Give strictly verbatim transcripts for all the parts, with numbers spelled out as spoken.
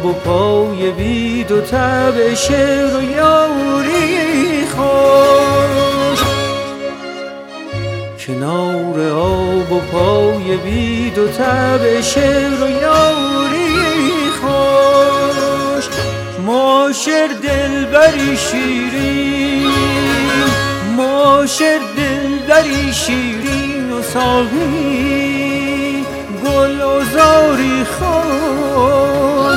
آب و پای بید و طبع شعر و یاری خوش. کنار آب و پای بید و طبع شعر و یاری خوش. معاشر دلبری شیرین، معاشر دلبری شیرین و ساقی گل و زاری خوش.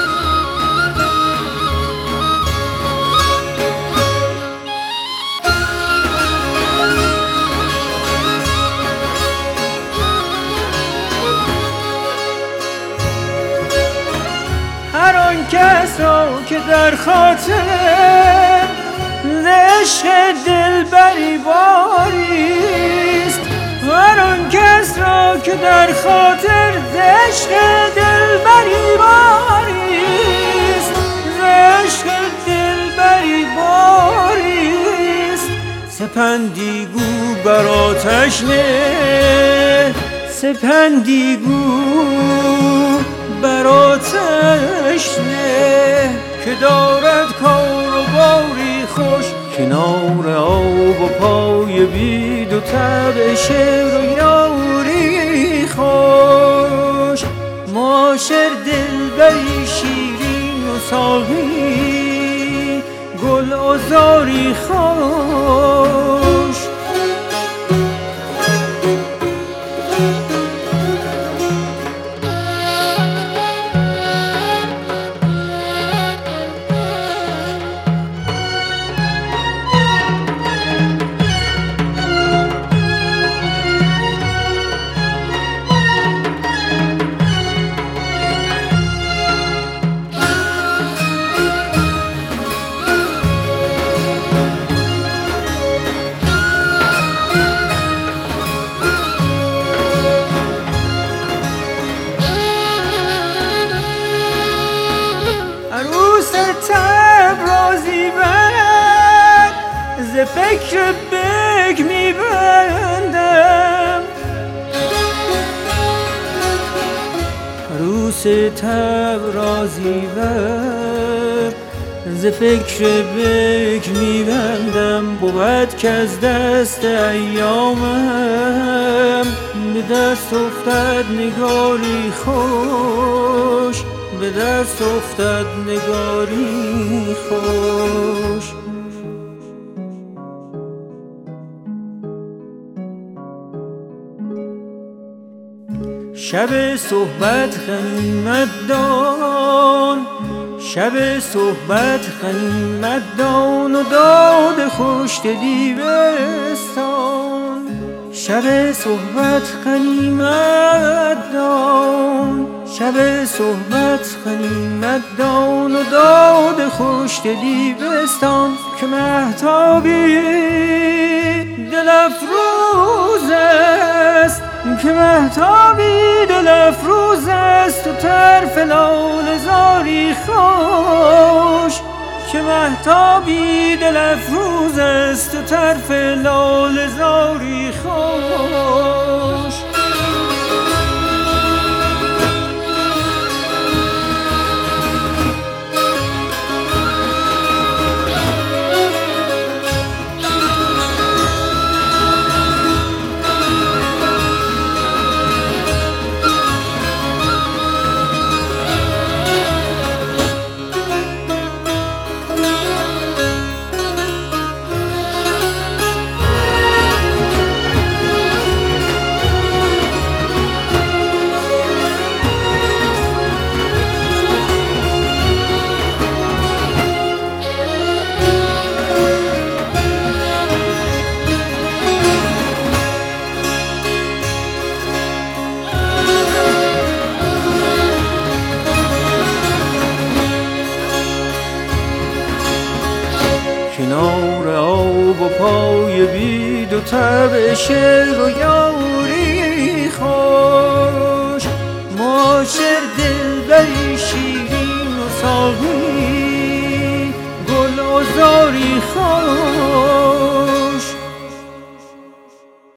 هر آن کس را که در خاطر عشق دلبری باریست، هر آن کس را که در خاطر عشق دلبری باریست، عشق دلبری باریست. سپندی گو بر آتش نه، سپندی گو بر آتش نه که دارد کار و باری خوش. کنار آب و پای بید و طبع شعر و یاری خوش. معاشر دلبری شیرین و ساقی گل و زاری خوش. ز فکر بگ میبندم، عروس تبرازی ور ز فکر بگ میبندم. بود که از دست ایامم به دست افتد نگاری خوش، به دست افتد نگاری خوش. شب صحبت غنیمت دان، شب صحبت غنیمت دان و داد خوش دیوستان. شب صحبت غنیمت دان، شب صحبت غنیمت دان و داد خوش دیوستان. که مهتابی دل افروز است، که مهتابی دل افروز است و طرف لاله زاری خوش. که مهتابی دل افروز است و طرف لاله زاری خوش. کنار آب و پای بید و طبع شعر و یاری خوش. معاشر دلبری شیرین و ساقی گل و زاری خوش.